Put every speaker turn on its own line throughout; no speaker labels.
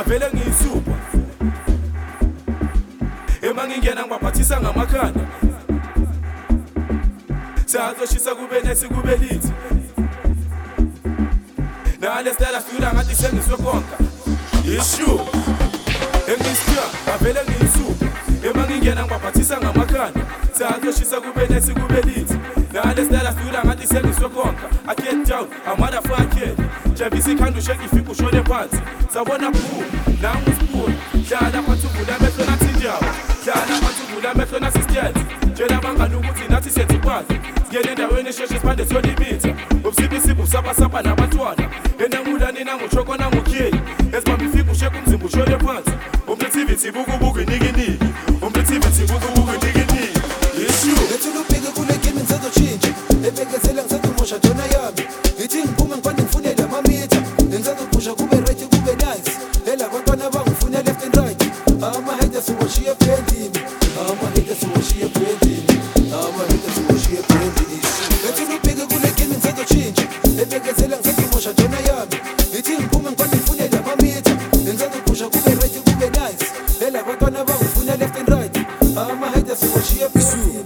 avele ngiyisupa emangingena ngibaphathisa ngamakhanda sazoshisa kube nesikube lithi nale stela sula ngathi sengiswe konka issue engisiya avele ngiyisupa emangingena ngibaphathisa ngamakhanda sazoshisa kube nesikube lithi nale stela sula ngathi sengiswe konka I get down a motherfucker Javisi kandu shake ifika ushone phansi sabona bhu nangu spoon hlala phansi uvula amehlo nathi injawo hlala phansi uvula amehlo nathi isityazi tshela abangani ukuthi nathi siyazikwazi siyele endaweni esheshe siphande solimitha ubusibisiphi usabasaba nabantwana enangulani nanguchoko nangukhiyi esibamba ifika usheke umzimba ushone phansi umlithivithi bukubuku inikiniki umlithivithi bukubuku inikiniki issue
lethulubheke kule game ngisazotshintsha ebekezela ngisazomosha jona yami ngithi ngiphume ngifane ngifunele amamitha ngisazophusha kube right kube nice elabantwana bangifuna left and right ama-haters uwashiye pendini ama-haters uwashiye pendini ama-haters uwashiye pendini lethulubheke kule game ngisazotshintsha ebekezela ngisazomosha jona yami ngithi ngiphume ngifane ngifunele amamitha ngisazophusha kube right kube nice elabantwana bangifuna left and right ama-haters uwashiye pendini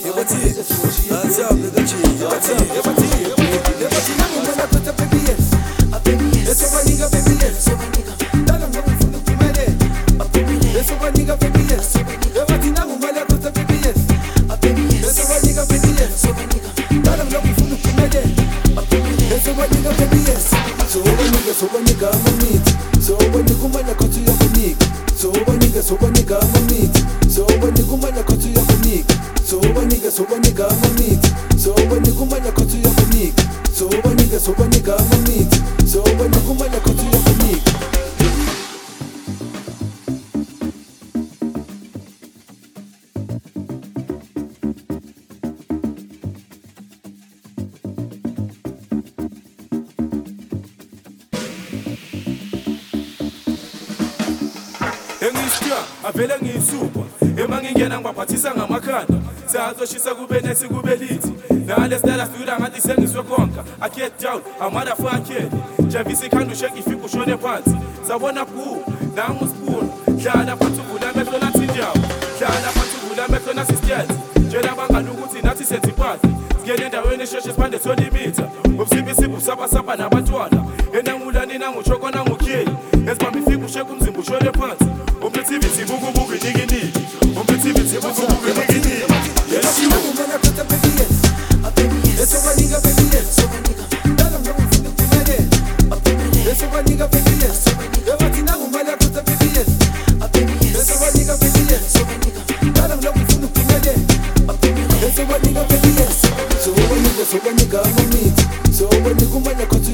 engisiya avele ngiyisupa emangingena ngibaphathisa ngamakhanda sazoshisa kube nesikube lithi nale stela sula ngathi sengiswe konka I get down a motherfucker Javisi kandu shake ifika ushone phansi sabona bhu nangu spoon hlala phansi uvula amehlo nathi injawo hlala phansi uvula amehlo nathi isityazi tshela abangani ukuthi nathi siyazikwazi siyele endaweni esheshe siphande solimitha ubusibisiphi usabasaba nabantwana enangulani nanguchoko nangukhiyi esibamba ifika usheke umzimba ushone phansi umlithivithi bukubuku inikiniki umlithivithi bukubuku inikiniki
So when you come